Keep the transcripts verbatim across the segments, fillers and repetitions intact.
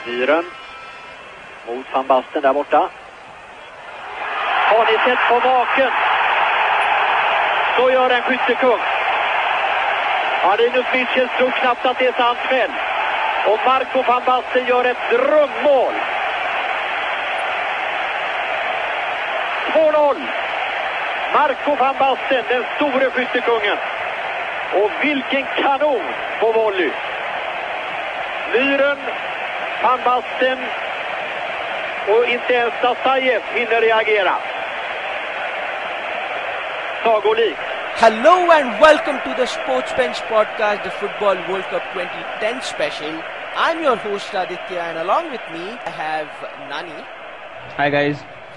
Myren mot Van Basten där borta. Har ni sett på maken? Så gör en skyttekung. Ja, Linus Mitchell tror knappt att det är sant själv. Och Marco Van Basten gör ett drömmål. två noll. Marco Van Basten, den store skyttekungen. Och vilken kanon på volley. Myren, Van Basten och inte ens Sasayev hinner reagera. Sagolikt. Hello and welcome to the Sports Bench Podcast, the Football World Cup twenty ten special. I'm your host Aditya, and along with me I have Nani. Hi guys.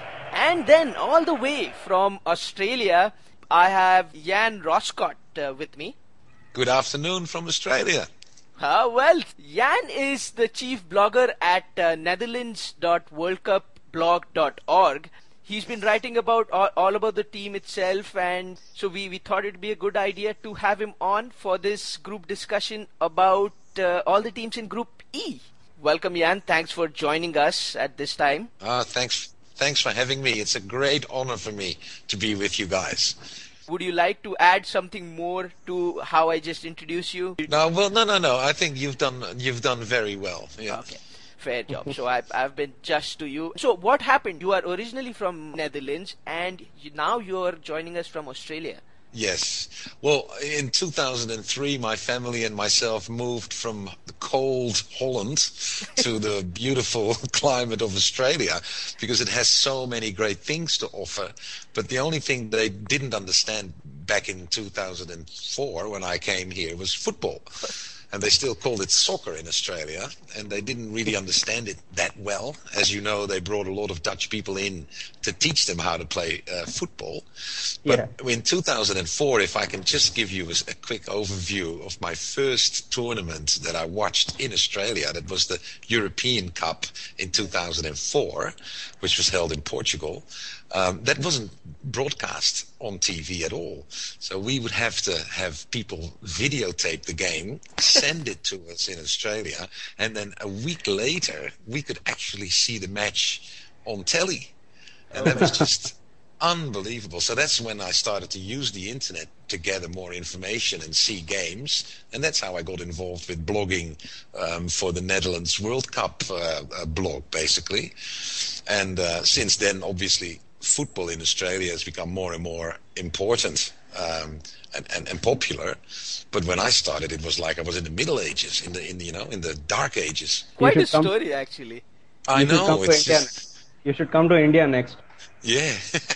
And then all the way from Australia I have Jan Roscott uh, with me. Good afternoon from Australia. Uh, well, Jan is the chief blogger at uh, netherlands dot world cup blog dot org. He's been writing about all, all about the team itself, and so we, we thought it'd be a good idea to have him on for this group discussion about uh, all the teams in Group E. Welcome, Jan. Thanks for joining us at this time. Uh, thanks, thanks for having me. It's a great honor for me to be with you guys. Would you like to add something more to how I just introduced you? No, well, no, no, no. I think you've done you've done very well. Yeah. Okay. Fair job. So I've, I've been just to you. So what happened? You are originally from Netherlands and you, now you're joining us from Australia. Yes. Well, in two thousand three, my family and myself moved from the cold Holland to the beautiful climate of Australia because it has so many great things to offer. But the only thing they didn't understand back in two thousand four when I came here was football. And they still called it soccer in Australia, and they didn't really understand it that well. As you know, they brought a lot of Dutch people in to teach them how to play uh, football. But yeah. In two thousand four, if I can just give you a, a quick overview of my first tournament that I watched in Australia, that was the European Cup in two thousand four, which was held in Portugal. Um, that wasn't broadcast on T V at all. So we would have to have people videotape the game, send it to us in Australia, and then a week later, we could actually see the match on telly. And that was just unbelievable. So that's when I started to use the internet to gather more information and see games. And that's how I got involved with blogging um, for the Netherlands World Cup uh, uh, blog, basically. And uh, since then, obviously, football in Australia has become more and more important um, and, and, and popular. But when I started, it was like I was in the Middle Ages, in the in the, you know in the Dark Ages. Quite a story, actually. I you know. Should it's just... You should come to India next. Yeah,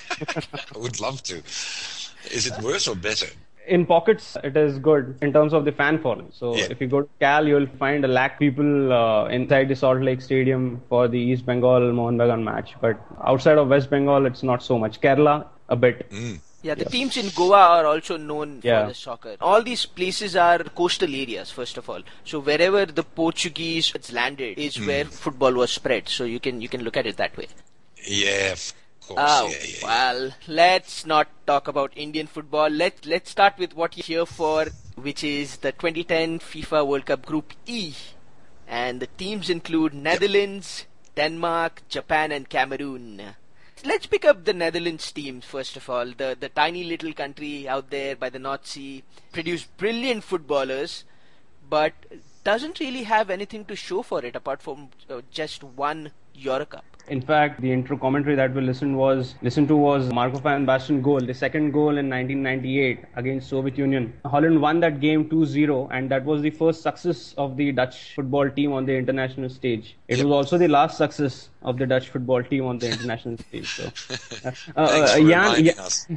I would love to. Is it worse or better? In pockets, it is good in terms of the fan following. So yeah. If you go to Cal, you'll find a lakh people uh, inside the Salt Lake Stadium for the East Bengal Mohun Bagan match. But outside of West Bengal, it's not so much. Kerala, a bit. Mm. Yeah, the yes. teams in Goa are also known yeah. for the soccer. All these places are coastal areas, first of all. So wherever the Portuguese landed is mm. where football was spread. So you can you can look at it that way. Yeah. Oh, yeah, yeah, well, yeah. let's not talk about Indian football. Let, let's start with what you're here for, which is the twenty ten FIFA World Cup Group E. And the teams include Netherlands, yep. Denmark, Japan and Cameroon. Let's pick up the Netherlands team, first of all. The, the tiny little country out there by the North Sea produced brilliant footballers, but doesn't really have anything to show for it apart from uh, just one Euro Cup. In fact, the intro commentary that we listened was listened to was Marco van Basten goal, the second goal in nineteen ninety-eight against Soviet Union. Holland won that game two zero, and that was the first success of the Dutch football team on the international stage. It yep. was also the last success of the Dutch football team on the international stage. So, uh, Thanks uh, for Jan, reminding Jan, us.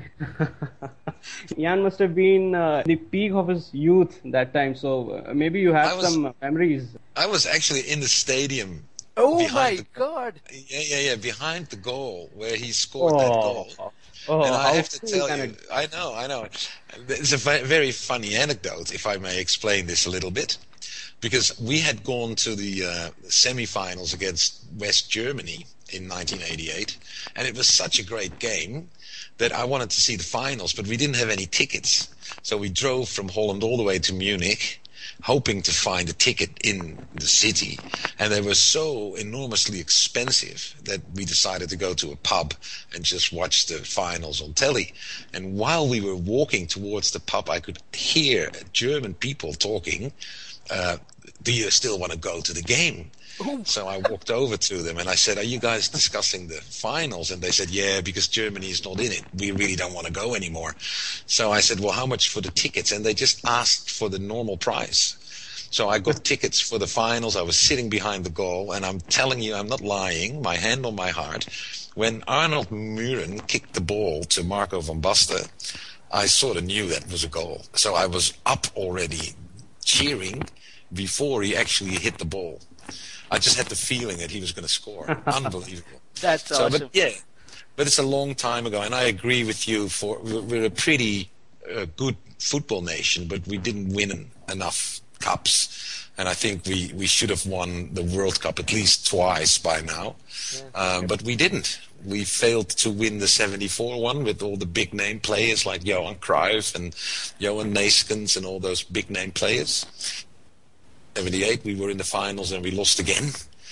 Jan must have been uh, the peak of his youth that time. So uh, maybe you have was, some memories. I was actually in the stadium. Oh my the, God! Yeah, yeah, yeah. Behind the goal where he scored oh, that goal, oh, and I have to tell you, anecdote. I know, I know. It's a very funny anecdote, if I may explain this a little bit, because we had gone to the uh, semi-finals against West Germany in nineteen eighty-eight, and it was such a great game that I wanted to see the finals, but we didn't have any tickets, so we drove from Holland all the way to Munich. hoping to find a ticket in the city, and they were so enormously expensive that we decided to go to a pub and just watch the finals on telly. And while we were walking towards the pub, I could hear German people talking, uh, do you still want to go to the game? So I walked over to them and I said, are you guys discussing the finals? And they said, yeah, because Germany is not in it. We really don't want to go anymore. So I said, well, how much for the tickets? And they just asked for the normal price. So I got tickets for the finals. I was sitting behind the goal, and I'm telling you, I'm not lying, my hand on my heart. When Arnold Muren kicked the ball to Marco van Basten, I sort of knew that was a goal. So I was up already cheering before he actually hit the ball. I just had the feeling that he was going to score. Unbelievable. That's so, awesome. But yeah, but it's a long time ago, and I agree with you. For we're a pretty uh, good football nation, but we didn't win enough cups, and I think we, we should have won the World Cup at least twice by now. Yeah. Um, but we didn't. We failed to win the seventy-four one with all the big name players like Johan Cruyff and Johan Neeskens and all those big name players. seventy-eight we were in the finals and we lost again.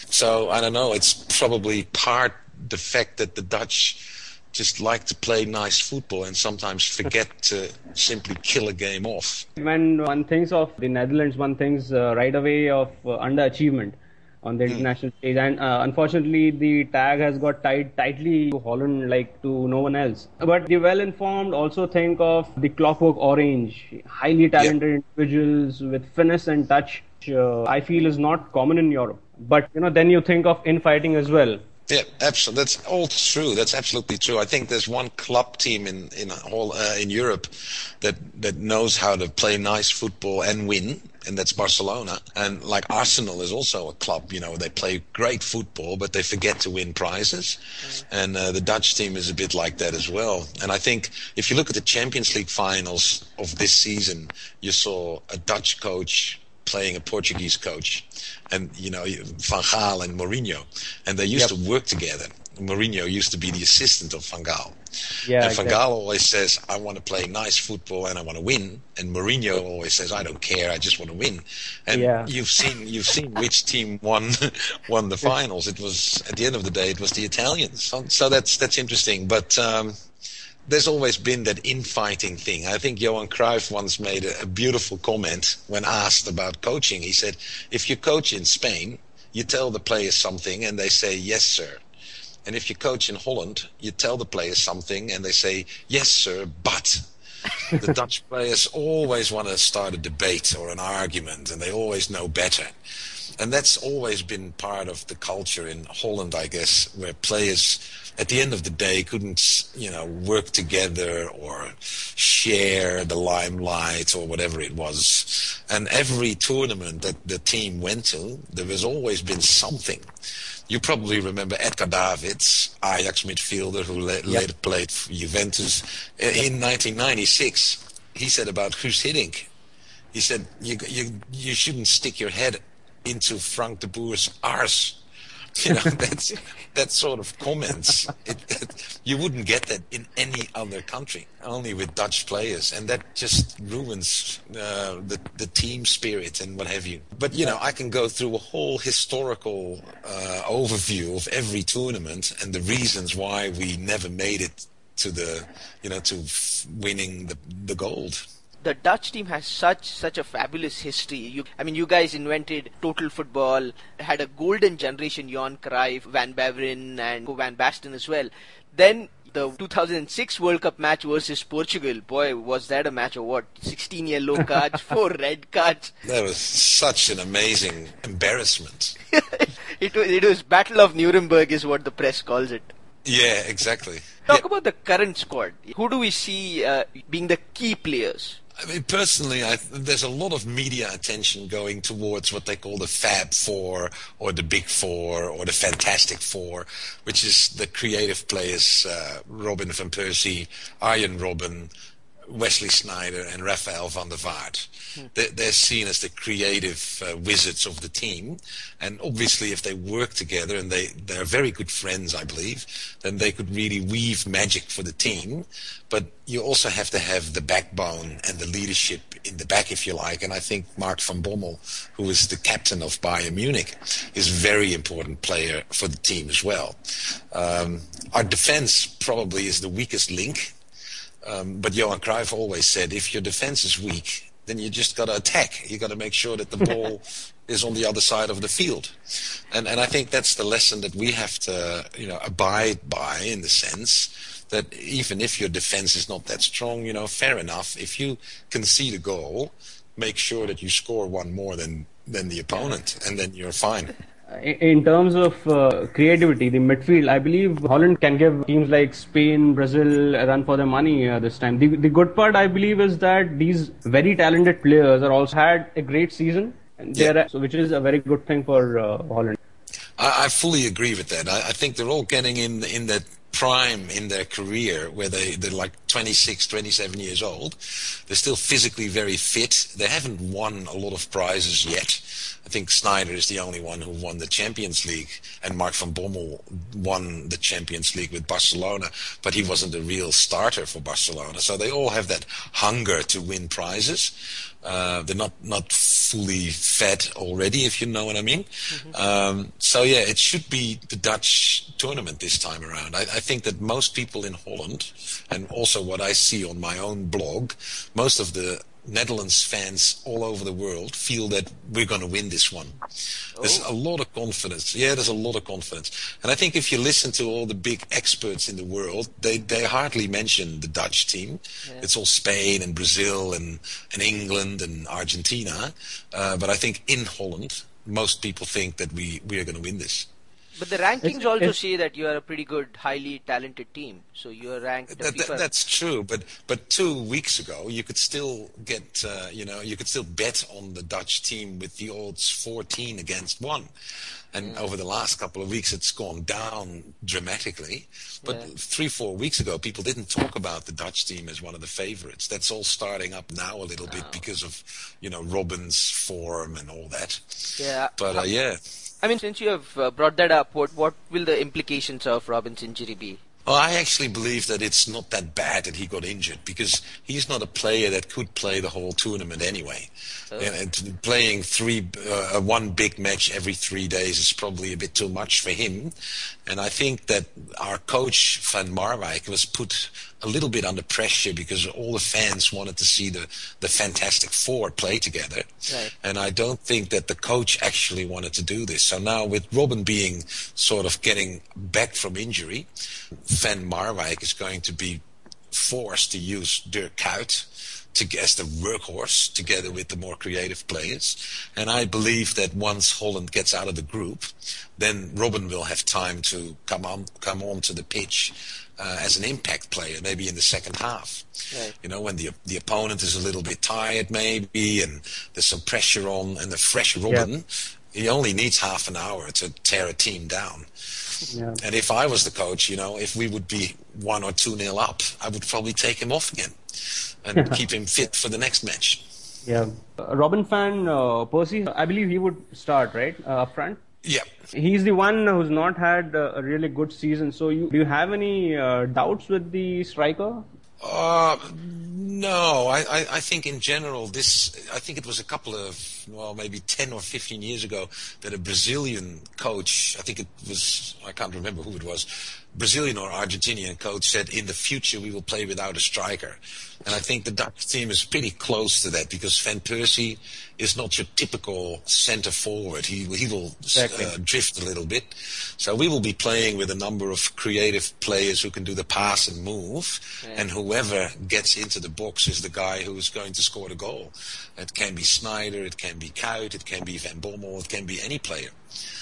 So I don't know, it's probably part the fact that the Dutch just like to play nice football and sometimes forget to simply kill a game off. When one thinks of the Netherlands, one thinks uh, right away of uh, underachievement on the international mm. stage, and uh, unfortunately the tag has got tied tightly to Holland like to no one else. But the well-informed also think of the Clockwork Orange, highly talented yep. individuals with finesse and touch. Uh, I feel is not common in Europe. But you know, then you think of infighting as well. Yeah, absolutely. That's all true. That's absolutely true. I think there's one club team in in all uh, in Europe that that knows how to play nice football and win, and that's Barcelona. And like Arsenal is also a club. You know, they play great football, but they forget to win prizes. Mm. And uh, the Dutch team is a bit like that as well. And I think if you look at the Champions League finals of this season, you saw a Dutch coach playing a Portuguese coach, and you know, Van Gaal and Mourinho, and they used yep. to work together. Mourinho used to be the assistant of Van Gaal. Yeah, and Van exactly. Gaal always says, I want to play nice football and I want to win. And Mourinho always says, I don't care, I just want to win. And yeah. you've seen you've seen which team won won the finals. It was, at the end of the day, it was the Italians. So, so that's that's interesting. But um, there's always been that infighting thing. I think Johan Cruyff once made a, a beautiful comment when asked about coaching. He said, if you coach in Spain, you tell the players something and they say, yes, sir. And if you coach in Holland, you tell the players something and they say, yes, sir, but. The Dutch players always want to start a debate or an argument, and they always know better. And that's always been part of the culture in Holland, I guess, where players, at the end of the day, couldn't, you know, work together or share the limelight or whatever it was. And every tournament that the team went to, there has always been something. You probably remember Edgar Davids, Ajax midfielder who la- yep. later played for Juventus. In nineteen ninety-six, he said about Guus Hiddink, he said, you, you, you shouldn't stick your head into Frank de Boer's arse. You know, that's that sort of comments. It, it, you wouldn't get that in any other country, only with Dutch players, and that just ruins uh, the the team spirit and what have you. But you know, I can go through a whole historical uh, overview of every tournament and the reasons why we never made it to the, you know, to f- winning the the gold. The Dutch team has such such a fabulous history. You, I mean, you guys invented total football, had a golden generation, Johan Cruyff, Van Beveren, and Van Basten as well. Then the two thousand six World Cup match versus Portugal, boy, was that a match of what? sixteen yellow cards, four red cards. That was such an amazing embarrassment. it, was, it was Battle of Nuremberg is what the press calls it. Yeah, exactly. Talk yeah. about the current squad. Who do we see uh, being the key players? I mean, personally, I, there's a lot of media attention going towards what they call the Fab Four or the Big Four or the Fantastic Four, which is the creative players, uh, Robin van Persie, Arjen Robben, Wesley Sneijder and Rafael van der Vaart. Hmm. They're, they're seen as the creative uh, wizards of the team. And obviously if they work together, and they, they're very good friends, I believe, then they could really weave magic for the team. But you also have to have the backbone and the leadership in the back, if you like. And I think Mark van Bommel, who is the captain of Bayern Munich, is a very important player for the team as well. Um, our defense probably is the weakest link. Um, but Johan Cruyff always said, if your defense is weak, then you just got to attack. You got to make sure that the ball is on the other side of the field. And and I think that's the lesson that we have to, you know, abide by, in the sense that even if your defense is not that strong, you know, fair enough. If you concede a goal, make sure that you score one more than, than the opponent, and then you're fine. In terms of uh, creativity, the midfield, I believe Holland can give teams like Spain, Brazil a run for their money uh, this time. The, the good part, I believe, is that these very talented players are also had a great season, and yeah. so, which is a very good thing for uh, Holland. I, I fully agree with that. I, I think they're all getting in in that prime in their career where they, they're like twenty-six, twenty-seven years old. They're still physically very fit. They haven't won a lot of prizes yet. I think Sneijder is the only one who won the Champions League, and Mark van Bommel won the Champions League with Barcelona, but he wasn't a real starter for Barcelona. So they all have that hunger to win prizes. Uh, they're not, not fully fed already, if you know what I mean. Mm-hmm. Um, so yeah, it should be the Dutch tournament this time around. I, I think that most people in Holland, and also what I see on my own blog, most of the Netherlands fans all over the world feel that we're going to win this one. Oh. There's a lot of confidence. Yeah, there's a lot of confidence. And I think if you listen to all the big experts in the world, they, they hardly mention the Dutch team. Yeah. It's all Spain and Brazil and, and England and Argentina. Uh, but I think in Holland, most people think that we, we are going to win this. But the rankings it's, also it's, say that you are a pretty good, highly talented team. So you are ranked. That, that, that's true, but but two weeks ago you could still get, uh, you know, you could still bet on the Dutch team with the odds fourteen against one. And mm. over the last couple of weeks, it's gone down dramatically. But yeah. three, four weeks ago, people didn't talk about the Dutch team as one of the favorites. That's all starting up now a little oh. bit because of, you know, Robben's form and all that. Yeah. But uh, yeah. I mean, since you have uh, brought that up, what what will the implications of Robben's injury be? Well, I actually believe that it's not that bad that he got injured, because he's not a player that could play the whole tournament anyway. Oh. And playing three, uh, one big match every three days is probably a bit too much for him. And I think that our coach, Van Marwijk, was put a little bit under pressure because all the fans wanted to see the, the Fantastic Four play together. Right. And I don't think that the coach actually wanted to do this. So now with Robben being sort of getting back from injury, Van Marwijk is going to be forced to use Dirk Kuyt to, as the workhorse together with the more creative players. And I believe that once Holland gets out of the group, then Robben will have time to come on, come on to the pitch Uh, as an impact player, maybe in the second half. Right. You know, when the the opponent is a little bit tired, maybe, and there's some pressure on, and the fresh Robben, yep. he only needs half an hour to tear a team down. Yeah. And if I was the coach, you know, if we would be one or two nil up, I would probably take him off again and keep him fit for the next match. Yeah. Uh, Robben fan, uh, Percy, I believe he would start, right, uh, up front? Yeah. He's the one who's not had a really good season. So you, do you have any uh, doubts with the striker? Uh, no, I, I, I think in general this, I think it was a couple of, well, maybe ten or fifteen years ago that a Brazilian coach, I think it was, I can't remember who it was, Brazilian or Argentinian coach said, in the future we will play without a striker. And I think the Dutch team is pretty close to that, because Van Persie is not your typical centre forward. He, he will exactly. uh, drift a little bit. So we will be playing with a number of creative players who can do the pass and move. Yeah. And whoever gets into the box is the guy who is going to score the goal. It can be Sneijder, it can be Kuyt, it can be Van Bommel, it can be any player.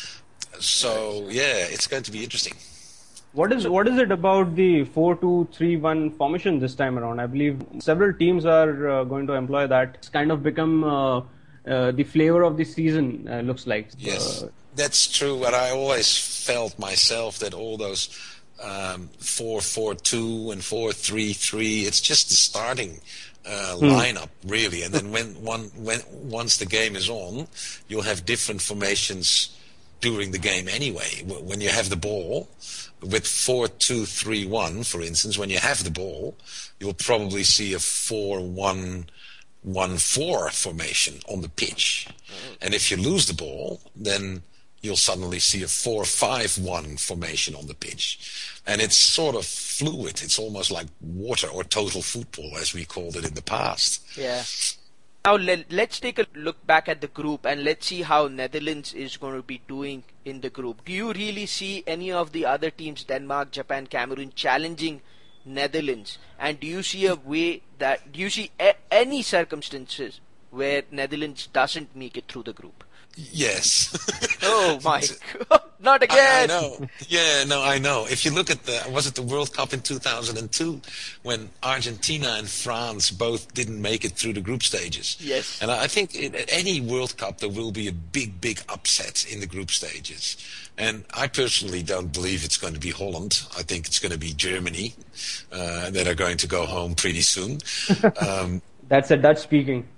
So, yeah, it's going to be interesting. What is what is it about the four two three one formation this time around? I believe several teams are uh, going to employ that. It's kind of become uh, uh, the flavor of the season, uh, looks like. Yes, uh, that's true. But I always felt myself that all those um, four four two and four three three. It's just the starting uh, Hmm. lineup, really. And then when one when once the game is on, you'll have different formations during the game anyway. W- When you have the ball with four two three one, for instance, when you have the ball, you'll probably see a four one one four formation on the pitch. And if you lose the ball, then you'll suddenly see a four five one formation on the pitch. And it's sort of fluid. It's almost like water or total football, as we called it in the past. Yeah. Now let, let's take a look back at the group and let's see how Netherlands is going to be doing in the group. Do you really see any of the other teams, Denmark, Japan, Cameroon, challenging Netherlands? And do you see a way that, do you see a, any circumstances where Netherlands doesn't make it through the group? Yes. Oh my God, not again! I, I know. Yeah, no, I know. If you look at the, was it the World Cup in two thousand two when Argentina and France both didn't make it through the group stages? Yes. And I think in, at any World Cup there will be a big, big upset in the group stages. And I personally don't believe it's going to be Holland. I think it's going to be Germany uh, that are going to go home pretty soon. Um, That's a Dutch speaking.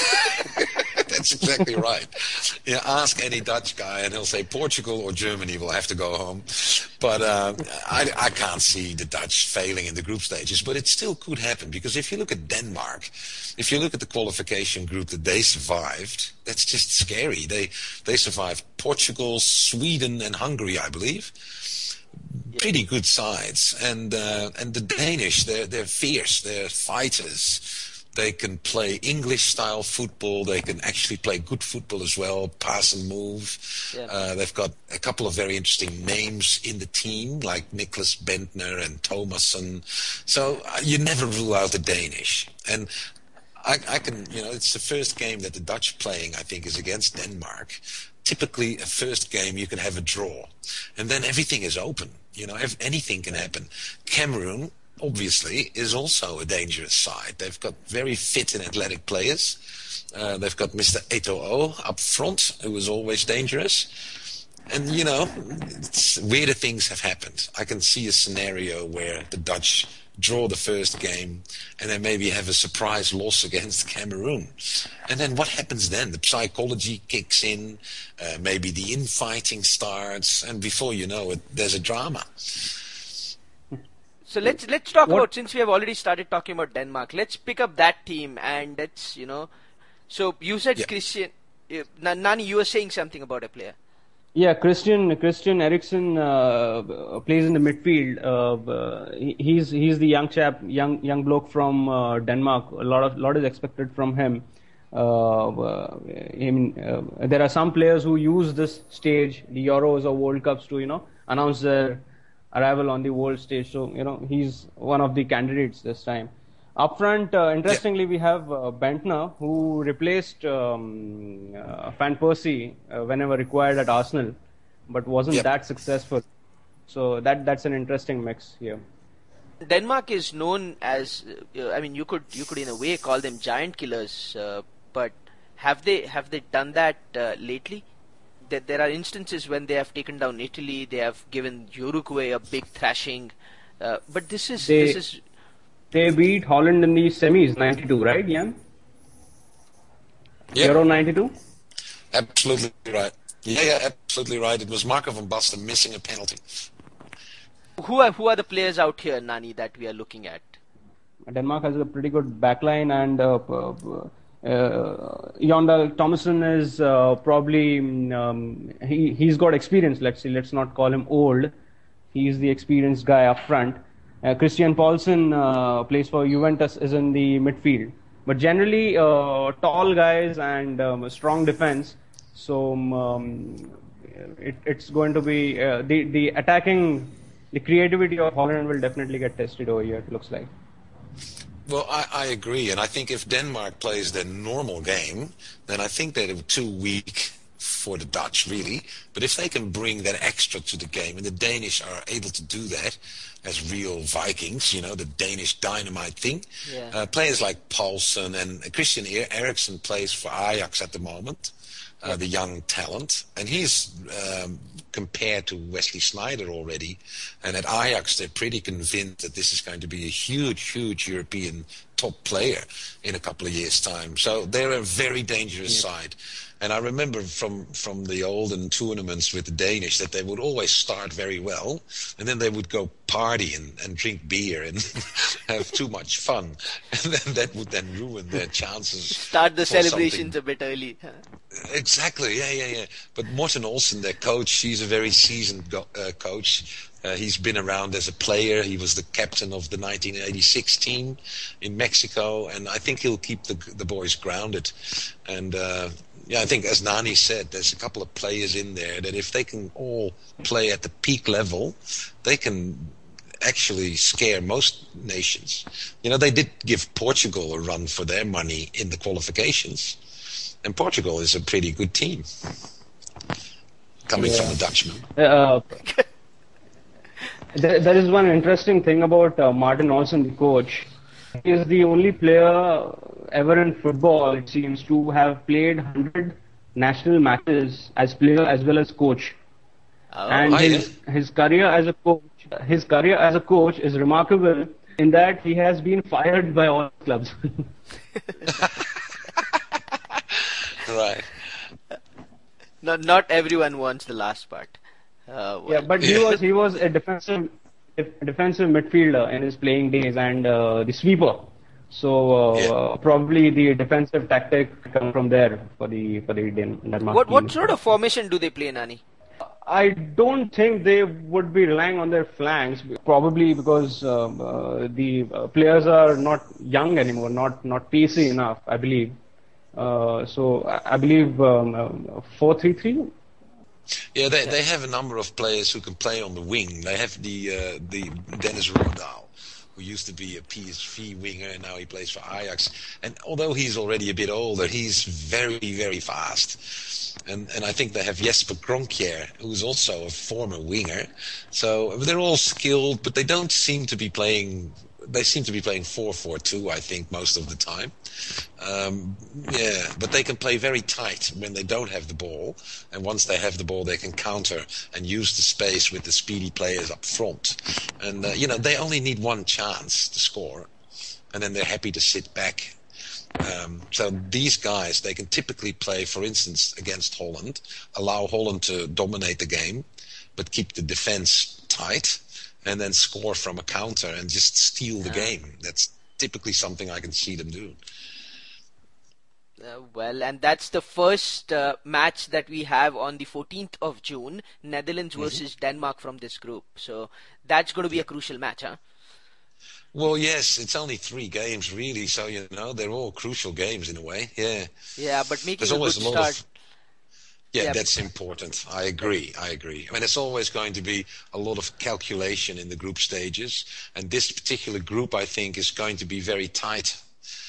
That's exactly right. Yeah, ask any Dutch guy and he'll say Portugal or Germany will have to go home. But uh, I, I can't see the Dutch failing in the group stages, but it still could happen because if you look at Denmark, if you look at the qualification group that they survived, that's just scary. They they survived Portugal, Sweden and Hungary, I believe. Pretty good sides. And uh, and the Danish, they're, they're fierce, they're fighters. They can play English-style football. They can actually play good football as well, pass and move. Yeah. Uh, they've got a couple of very interesting names in the team, like Niklas Bentner and Thomasson. So uh, you never rule out the Danish. And I, I can, you know, it's the first game that the Dutch playing, I think, is against Denmark. Typically, a first game, you can have a draw. And then everything is open. You know, if anything can happen. Cameroon, obviously, is also a dangerous side. They've got very fit and athletic players. Uh, they've got Mister Eto'o up front, who is always dangerous. And, you know, it's, weirder things have happened. I can see a scenario where the Dutch draw the first game and then maybe have a surprise loss against Cameroon. And then what happens then? The psychology kicks in, uh, maybe the infighting starts, and before you know it, there's a drama. So let's let's talk What- about, since we have already started talking about Denmark, let's pick up that team and let's, you know, so you said Yeah. Christian, uh, N- Nani, you were saying something about a player. Yeah, Christian Christian Eriksen uh, plays in the midfield. Uh, he- he's he's the young chap, young young bloke from uh, Denmark. A lot of lot is expected from him. Uh, uh, I mean, uh, there are some players who use this stage, the Euros or World Cups, to you know announce their arrival on the world stage. So you know he's one of the candidates this time. Up front, uh, interestingly, we have uh, Bentner, who replaced um, uh, Van Persie uh, whenever required at Arsenal, but wasn't Yep. that successful. So that that's an interesting mix here. Denmark is known as, uh, I mean, you could you could in a way call them giant killers, uh, but have they have they done that uh, lately? There, there are instances when they have taken down Italy, they have given Uruguay a big thrashing, uh, but this is They- this is They beat Holland in the semis, ninety-two, right, Jan? Yeah. Euro ninety-two? Absolutely right. Yeah, yeah, absolutely right. It was Marco van Basten missing a penalty. who are who are the players out here, Nani, that we are looking at? Denmark has a pretty good backline, and uh, uh, uh, Yondal Thomason is uh, probably mm, um, he he's got experience. Let's see, let's not call him old. He's the experienced guy up front. Uh, Christian Paulsen uh, plays for Juventus, is in the midfield. But generally, uh, tall guys and um, a strong defense. So um, it, it's going to be uh, the the attacking, the creativity of Holland will definitely get tested over here. It looks like. Well, I, I agree, and I think if Denmark plays their normal game, then I think they're too weak for the Dutch, really. But if they can bring that extra to the game, and the Danish are able to do that as real Vikings, you know, the Danish dynamite thing, Yeah. uh, players like Paulsen and Christian Er- Eriksen plays for Ajax at the moment. uh, the young talent, and he's um, compared to Wesley Sneijder already. And at Ajax, they're pretty convinced that this is going to be a huge, huge European top player in a couple of years' time. So they're a very dangerous yeah. side. And I remember from, from the olden tournaments with the Danish that they would always start very well, and then they would go party and, and drink beer and have too much fun. And then that would then ruin their chances. Start the celebrations something. a bit early. Huh? Exactly, yeah, yeah, yeah. But Morten Olsen, their coach, he's a very seasoned go- uh, coach. Uh, he's been around as a player. He was the captain of the nineteen eighty-six team in Mexico, and I think he'll keep the the boys grounded. And uh, yeah, I think as Nani said, there's a couple of players in there that if they can all play at the peak level, they can actually scare most nations. You know, they did give Portugal a run for their money in the qualifications, and Portugal is a pretty good team, coming yeah. from a Dutchman. Uh, there, there is one interesting thing about uh, Martin Olsen, the coach. He is the only player ever in football, it seems, to have played one hundred national matches as player as well as coach. Oh, and his, his career as a coach, his career as a coach is remarkable in that he has been fired by all clubs. Right. Not not everyone wants the last part. Uh, well. Yeah, but he was he was a defensive a defensive midfielder in his playing days and uh, the sweeper. So uh, yeah. probably the defensive tactic come from there for the for the Denmark. What team. what sort of formation do they play, Nani? I don't think they would be relying on their flanks, probably because um, uh, the uh, players are not young anymore, not not pacey enough, I believe. Uh, so I, I believe um, four three three. Yeah, they they have a number of players who can play on the wing. They have the uh, the Dennis Rodahl, who used to be a P S V winger, and now he plays for Ajax. And although he's already a bit older, he's very, very fast. And and I think they have Jesper Kronkjær, who's also a former winger. So they're all skilled, but they don't seem to be playing... They seem to be playing four four two, I think, most of the time. Um, yeah, but they can play very tight when they don't have the ball. And once they have the ball, they can counter and use the space with the speedy players up front. And, uh, you know, they only need one chance to score. And then they're happy to sit back. Um, so these guys, they can typically play, for instance, against Holland, allow Holland to dominate the game, but keep the defense tight. And then score from a counter and just steal the yeah. game. That's typically something I can see them do. Uh, well, and that's the first uh, match that we have on the fourteenth of June, Netherlands mm-hmm. versus Denmark from this group. So that's going to be a crucial match, huh? Well, yes, it's only three games, really. So, you know, they're all crucial games in a way. Yeah. Yeah, but making There's a always good a lot start... Of, Yeah, yeah, that's important. I agree. I agree. I mean, it's always going to be a lot of calculation in the group stages. And this particular group, I think, is going to be very tight.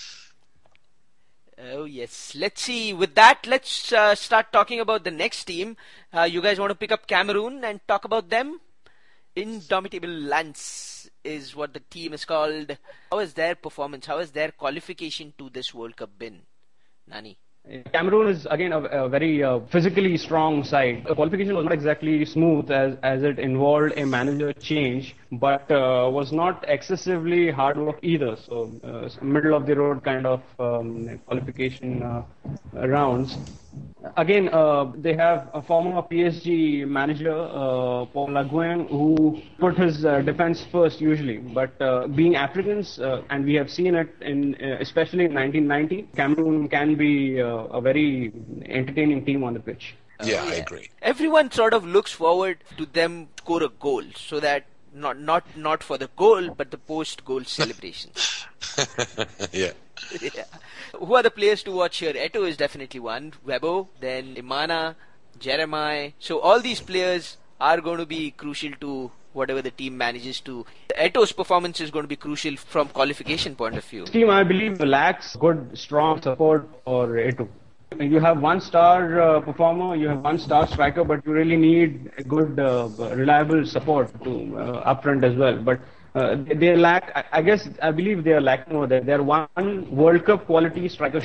Oh, yes. Let's see. With that, let's uh, start talking about the next team. Uh, you guys want to pick up Cameroon and talk about them? Indomitable Lance is what the team is called. How is their performance? How has their qualification to this World Cup been? Nani? Cameroon is again a, a very uh, physically strong side. The qualification was not exactly smooth as, as it involved a manager change, but uh, was not excessively hard work either. So uh, middle of the road kind of um, qualification uh, rounds. Again, uh, they have a former P S G manager, uh, Paul Le Guen, who put his uh, defense first usually. But uh, being Africans, uh, and we have seen it in, uh, especially in nineteen ninety, Cameroon can be uh, a very entertaining team on the pitch. Yeah, uh, I agree. Everyone sort of looks forward to them score a goal, so that not not not for the goal, but the post-goal celebrations. Yeah. Yeah. Who are the players to watch here? Eto'o is definitely one. Webo, then Imana, Jeremiah. So all these players are going to be crucial to whatever the team manages to. Eto'o's performance is going to be crucial from qualification point of view. This team, I believe, lacks good, strong support for Eto'o. You have one star uh, performer, you have one star striker, but you really need a good, uh, reliable support to uh, up front as well. But uh, they, they lack, I, I guess, I believe they are lacking over there. They're one World Cup quality striker short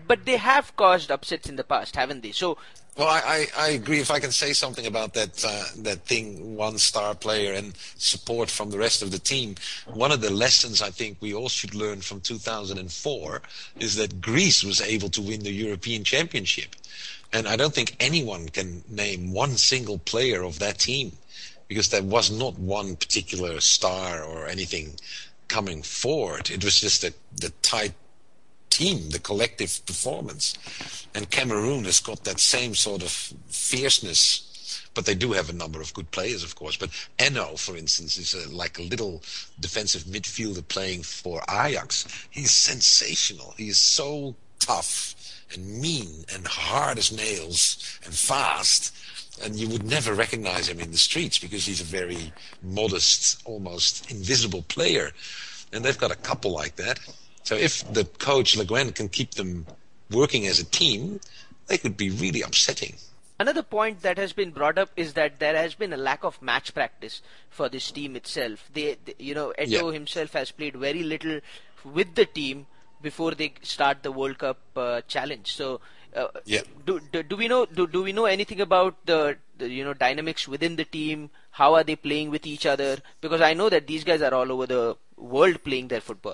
but they have caused upsets in the past, haven't they? So. Well, I, I, I agree. If I can say something about that uh, that thing, one star player and support from the rest of the team, one of the lessons I think we all should learn from two thousand four is that Greece was able to win the European Championship. And I don't think anyone can name one single player of that team, because there was not one particular star or anything coming forward. It was just a, the tight team, the collective performance. And Cameroon has got that same sort of fierceness, but they do have a number of good players, of course. But Eno, for instance, is a, like a little defensive midfielder playing for Ajax. He's sensational. He is so tough and mean and hard as nails and fast, and you would never recognize him in the streets because he's a very modest, almost invisible player. And they've got a couple like that. So if the coach, Le Guen, can keep them working as a team, they could be really upsetting. Another point that has been brought up is that there has been a lack of match practice for this team itself. They, they you know, Eto'o yeah. himself has played very little with the team before they start the World Cup uh, challenge. So, uh, yeah. do, do do we know do, do we know anything about the, the you know dynamics within the team? How are they playing with each other? Because I know that these guys are all over the world playing their football.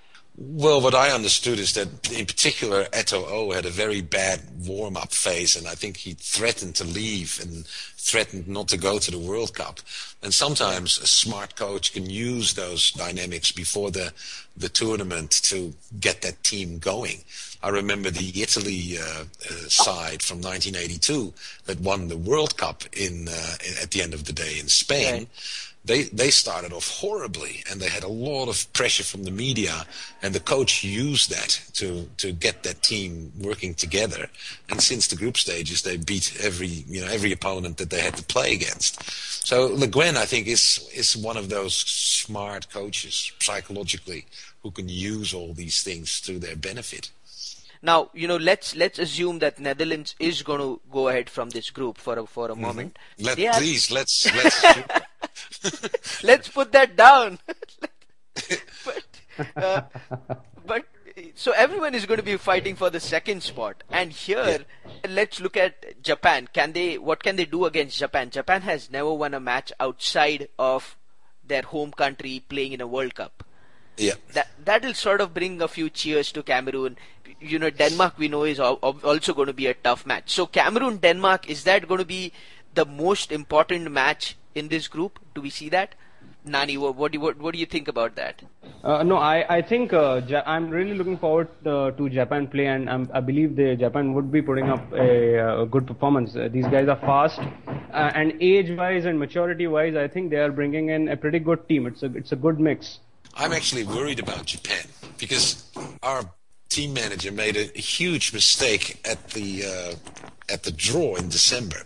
Well, what I understood is that, in particular, Eto'o had a very bad warm-up phase, and I think he threatened to leave and threatened not to go to the World Cup. And sometimes a smart coach can use those dynamics before the the tournament to get that team going. I remember the Italy uh, uh, side from nineteen eighty-two that won the World Cup in uh, at the end of the day in Spain. Okay. They they started off horribly, and they had a lot of pressure from the media, and the coach used that to to get that team working together. And since the group stages, they beat every you know every opponent that they had to play against. So Le Guen, I think, is is one of those smart coaches psychologically who can use all these things to their benefit. Now, you know, let's let's assume that Netherlands is going to go ahead from this group for a for a mm-hmm. moment. Let, please, are... let's let's. Let's put that down. but, uh, but so everyone is going to be fighting for the second spot, and here yeah. let's look at Japan. Can they? What can they do against Japan? Japan has never won a match outside of their home country playing in a World Cup. Yeah, that that'll sort of bring a few cheers to Cameroon. You know, Denmark we know is also going to be a tough match. So Cameroon, Denmark, is that going to be the most important match in this group? Do we see that? Nani, what, what, do, you, what, what do you think about that? Uh, no, I, I think uh, ja- I'm really looking forward uh, to Japan play, and um, I believe the Japan would be putting up a, a good performance. Uh, these guys are fast, uh, and age-wise and maturity-wise, I think they are bringing in a pretty good team. It's a it's a good mix. I'm actually worried about Japan because our team manager made a, a huge mistake at the uh, at the draw in December.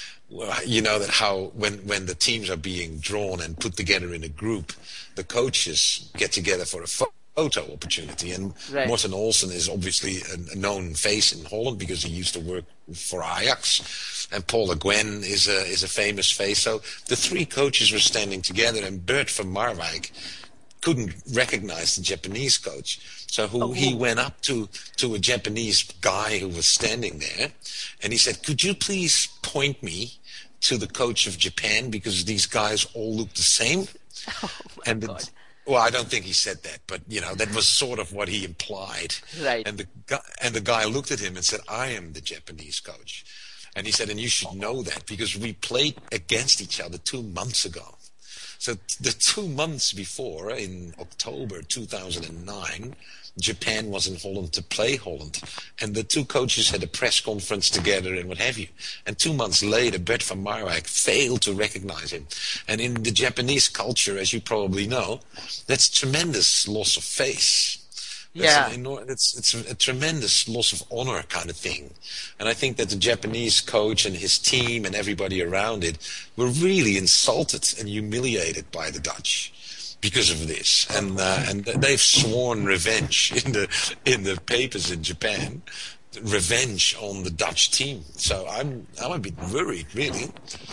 You know that how when, when the teams are being drawn and put together in a group, the coaches get together for a photo opportunity. And right. Morten Olsen is obviously a, a known face in Holland because he used to work for Ajax. And Paul Le Guen is a, is a famous face. So the three coaches were standing together, and Bert van Marwijk couldn't recognize the Japanese coach. So who, oh. he went up to, to a Japanese guy who was standing there, and he said, "Could you please point me to the coach of Japan, because these guys all look the same?" Oh my and the, God. Well, I don't think he said that, but you know that was sort of what he implied. Right. And the guy, and the guy looked at him and said, "I am the Japanese coach," and he said, "And you should know that because we played against each other two months ago." So the two months before, in October two thousand nine, Japan was in Holland to play Holland, and the two coaches had a press conference together and what have you. And two months later, Bert van Marwijk failed to recognize him. And in the Japanese culture, as you probably know, that's tremendous loss of face. Yeah, it's, an, it's it's a tremendous loss of honor kind of thing, and I think that the Japanese coach and his team and everybody around it were really insulted and humiliated by the Dutch because of this, and uh, and they've sworn revenge in the in the papers in Japan, revenge on the Dutch team. So I'm I'm a bit worried, really.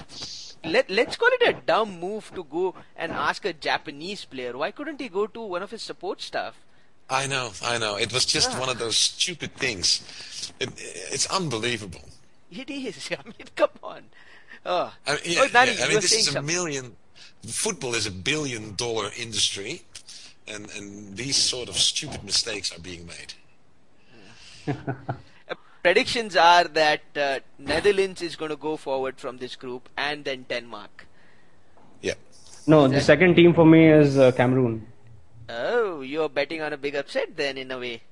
Let, let's call it a dumb move to go and ask a Japanese player. Why couldn't he go to one of his support staff? I know, I know. It was just one of those stupid things. It, it's unbelievable. It is. I mean, come on. Oh, I mean, yeah, oh Nani, yeah. I you mean were this saying is a something. million. Football is a billion-dollar industry, and and these sort of stupid mistakes are being made. Uh, predictions are that uh, Netherlands is going to go forward from this group, and then Denmark. Yeah. No, Is the that- second team for me is uh, Cameroon. Oh, you're betting on a big upset then, in a way.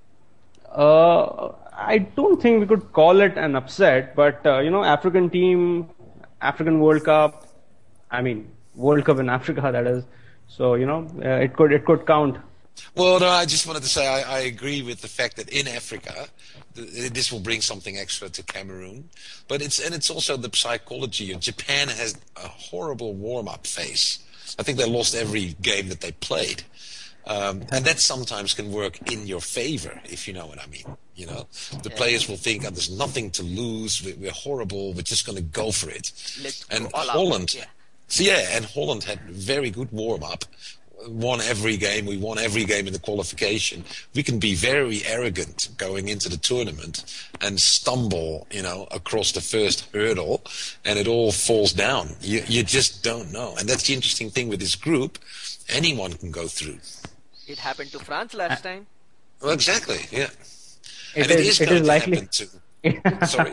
Uh, I don't think we could call it an upset, but uh, you know, African team, African World Cup. I mean, World Cup in Africa, that is. So you know, uh, it could it could count. Well, no, I just wanted to say I, I agree with the fact that in Africa, th- this will bring something extra to Cameroon. But it's and it's also the psychology. Japan has a horrible warm-up phase. I think they lost every game that they played. Um, and that sometimes can work in your favor, if you know what I mean. You know, the players will think, oh, there's nothing to lose. We're, we're horrible. We're just going to go for it. Let's and go all out. Holland, Yeah. so yeah, and Holland had very good warm up. Won every game. We won every game in the qualification. We can be very arrogant going into the tournament and stumble, you know, across the first hurdle, and it all falls down. You you just don't know, and that's the interesting thing with this group. Anyone can go through. It happened to France last time. Well, exactly, yeah. It and it is- is it going is to likely- happen to. Sorry.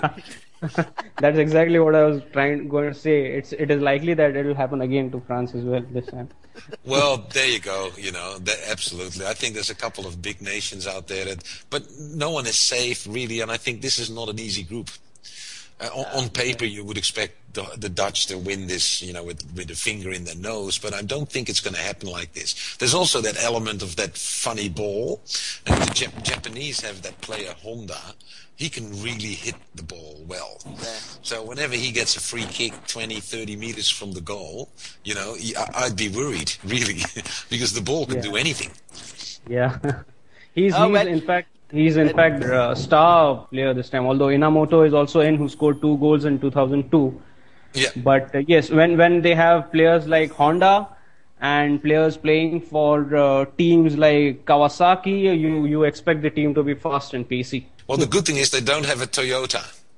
That's exactly what I was trying going to say. It's it is likely that it will happen again to France as well this time. Well, there you go. You know, that, absolutely. I think there's a couple of big nations out there that, but no one is safe really, and I think this is not an easy group. Uh, on, on paper, you would expect the, the Dutch to win this, you know, with with a finger in their nose, but I don't think it's going to happen like this. There's also that element of that funny ball, and the Jap- Japanese have that player Honda. He can really hit the ball well. Yeah. So whenever he gets a free kick twenty, thirty meters from the goal, you know, he- I- I'd be worried, really, because the ball can Yeah. do anything. Yeah, he's Oh, he's well- in fact he's in fact a star player this time. Although Inamoto is also in, who scored two goals in two thousand two. Yeah. But uh, yes, when when they have players like Honda and players playing for uh, teams like Kawasaki, you you expect the team to be fast and pacey. Well, the good thing is they don't have a Toyota.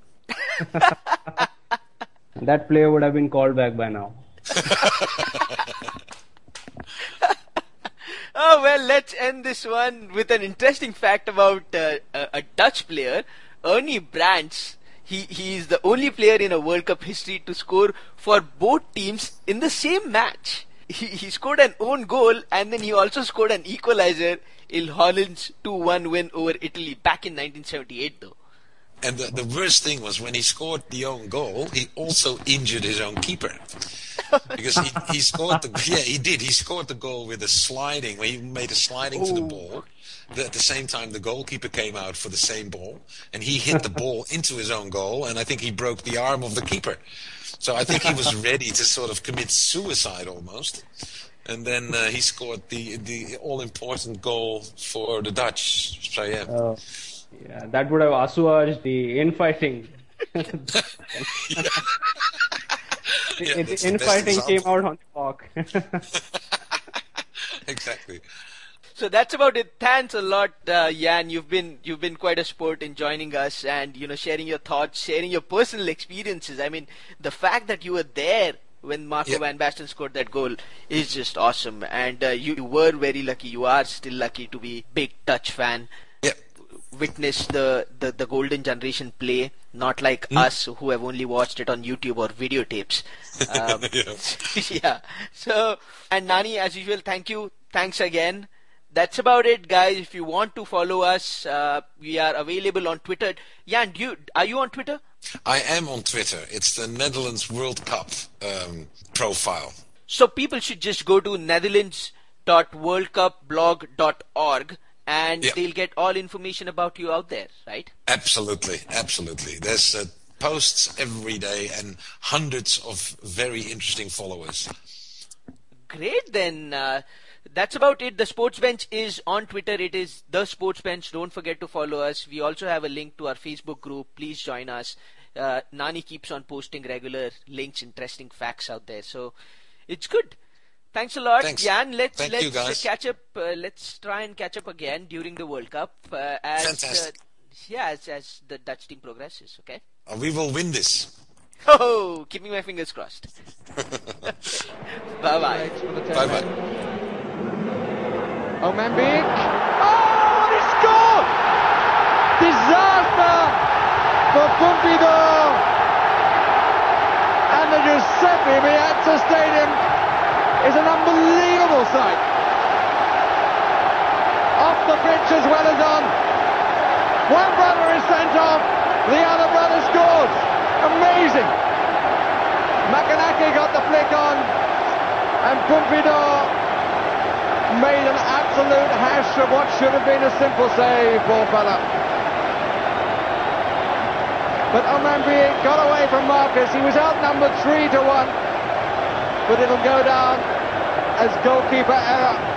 That player would have been called back by now. Oh, well, let's end this one with an interesting fact about uh, a, a Dutch player, Ernie Brands. He, he is the only player in a World Cup history to score for both teams in the same match. He, he scored an own goal, and then he also scored an equalizer in Holland's two one win over Italy back in nineteen seventy-eight, though. And the, the worst thing was when he scored the own goal, he also injured his own keeper. Because he, he scored the, yeah, he did. He scored the goal with a sliding, where he made a sliding to the ball. The, at the same time, the goalkeeper came out for the same ball, and he hit the ball into his own goal, and I think he broke the arm of the keeper. So I think he was ready to sort of commit suicide almost. And then uh, he scored the, the all-important goal for the Dutch. So, yeah. Uh, yeah, that would have assuaged the infighting. Yeah, It- that's the best infighting came example. out on the park. Exactly. So that's about it. Thanks a lot, uh, Jan. You've been you've been quite a sport in joining us and you know sharing your thoughts, sharing your personal experiences. I mean, the fact that you were there when Marco Yeah. van Basten scored that goal is just awesome. And uh, you, you were very lucky. You are still lucky to be big Dutch fan. Yeah. Witness the, the, the golden generation play, not like us who have only watched it on YouTube or videotapes. Um, Yeah. yeah. So, and Nani, as usual, thank you. Thanks again. That's about it, guys. If you want to follow us, uh, we are available on Twitter. Jan, do you, are you on Twitter? I am on Twitter. It's the Netherlands World Cup um, profile. So people should just go to netherlands dot world cup blog dot org and Yeah. they'll get all information about you out there, right? Absolutely, absolutely. There's uh, posts every day and hundreds of very interesting followers. Great, then. Uh, that's about it. The Sports Bench is on Twitter. It is The Sports Bench. Don't forget to follow us. We also have a link to our Facebook group. Please join us. Uh, Nani keeps on posting regular links, interesting facts out there. So it's good. Thanks a lot, Thanks. Jan. Let's Thank let's you, guys. catch up. Uh, let's try and catch up again during the World Cup uh, as Fantastic. Uh, yeah, as, as the Dutch team progresses. Okay. Uh, we will win this. Oh, keeping my fingers crossed. Bye bye. Bye bye. Ojmenbik. Oh, he scored! Disaster for Pompidou. And the Giuseppe Meazza Stadium is an unbelievable sight. Off the pitch as well as on. One brother is sent off, the other brother scores. Amazing. Makanaki got the flick on, and Pompidou made an absolute hash of what should have been a simple save, poor fella. But Ojmenbik got away from Marcus. He was outnumbered three to one, but it'll go down as goalkeeper error.